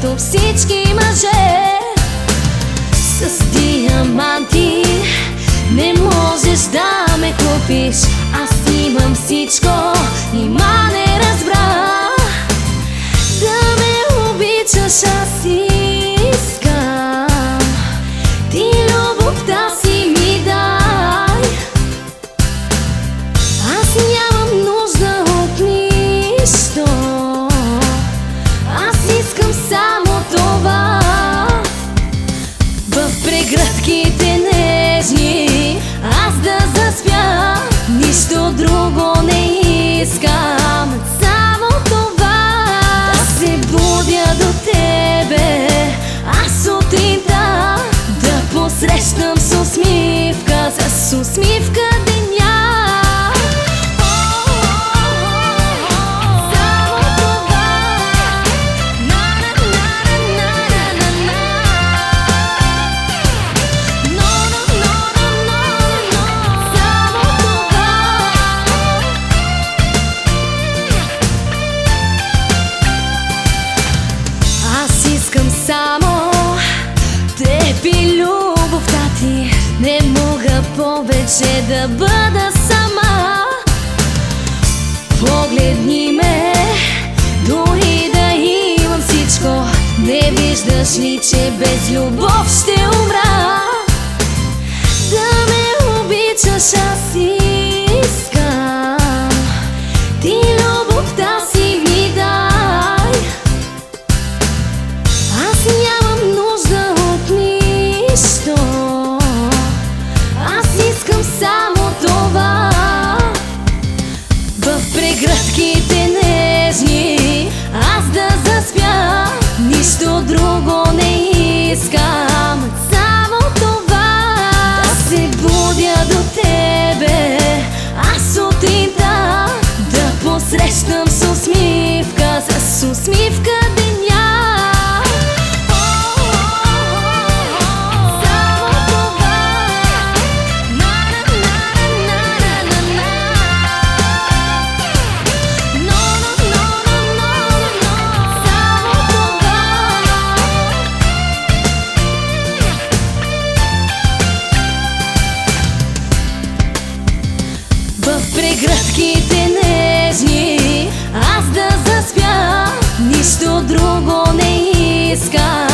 като всички мъже. С диаманти не можеш да ме купиш, аз имам всичко, нима не разбра. Да ме обичаш аз искам, ти любовта си ми дай. Аз нямам нужда от нищо, аз искам само това. В прегръдките нежни аз да заспя, нищо друго не искам, само това. Да се будя до тебе, аз сутринта да посрещам с усмивка, с усмивка деня. Искам само теб и любовта ти, не мога повече да бъда сама. Погледни ме, дори да имам всичко, не виждаш ли, че без любов ще умра? Да ме обичаш аз искам, ти любовта си ми дай. Аз нямам нужда от нищо, аз искам само това. В прегръдките нежни аз да заспя, нищо друго не искам, само това. Да се будя до тебе, аз сутринта да посрещам с усмивка, с усмивка деня. В прегръдките нежни аз да заспя, нищо друго не искам.